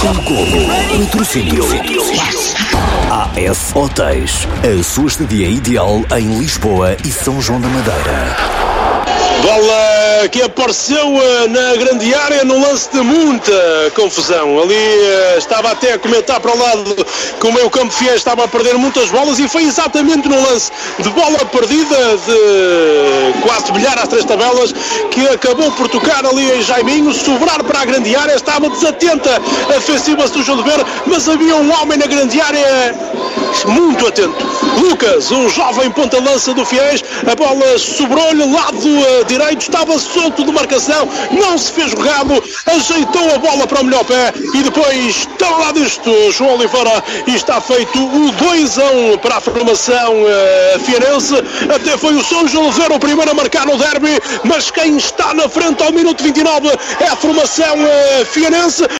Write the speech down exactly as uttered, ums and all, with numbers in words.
Um golo. Patrocínio. A S Hotéis. A sua estadia ideal em Lisboa e São João da Madeira. Bola que apareceu na grande área no lance de muita confusão. Ali estava até a comentar para o lado que o meio campo Fiéis estava a perder muitas bolas e foi exatamente no lance de bola perdida de quase bilhar às três tabelas que acabou por tocar ali em Jaiminho, sobrar para a grande área. Estava desatenta a ofensiva do João de Ver, mas havia um homem na grande área muito atento. Lucas, o jovem ponta-lança do Fiéis, a bola sobrou-lhe, lado direito, estava solto de marcação, não se fez jogado, ajeitou a bola para o melhor pé e depois está lá disto João Oliveira e está feito o dois a um para a formação uh, fiarense. Até foi o São João Oliveira o primeiro a marcar no derby, mas quem está na frente ao minuto vinte e nove é a formação uh, fiarense.